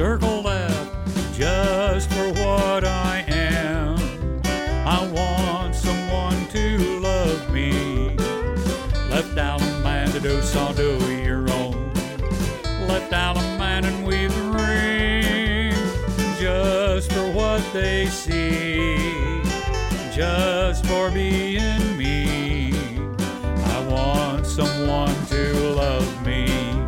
circle left just for what I am. I want someone to love me. Left Allemande, sans do your own. Left Allemande with a ring, just for what they see, just for being me. I want someone to love me,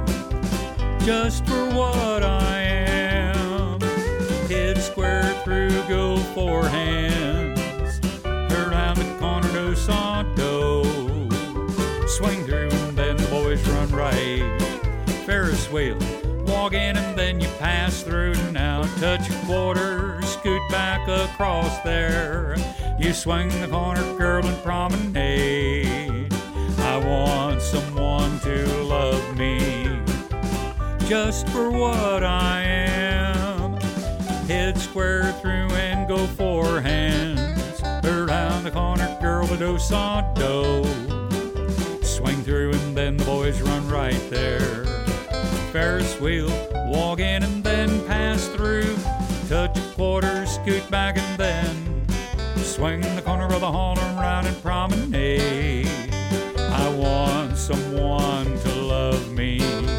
just for what I am. Hit square through, go four hands, around the corner, do santo. Swing through and then the boys run right. Ferris wheel, walk in and then you pass through. Now touch a quarter, scoot back across there. You swing the corner, girl, and promenade. I want someone to love me, just for what I am. Head square through and go four hands, around the corner, girl, with do santo. Swing through and then the boys run right there. Ferris wheel, walk in and then pass through. Touch a quarter, scoot back and then swing the corner of the hall around and promenade. I want someone to love me,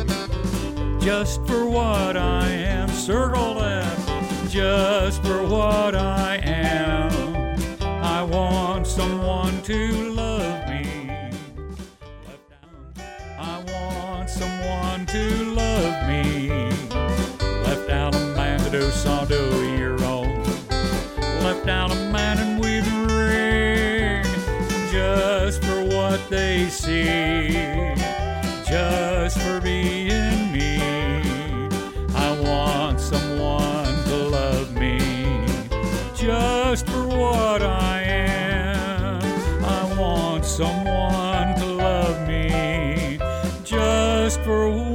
just for what I am. Circle left, just for what I am. I want someone to love me. Left down, I want someone to love me. Left Allemande, do sans do your own. Left Allemande with a ring, just for what they see, just for being me. I want someone to love me, just for what I am. I want someone to love me, just for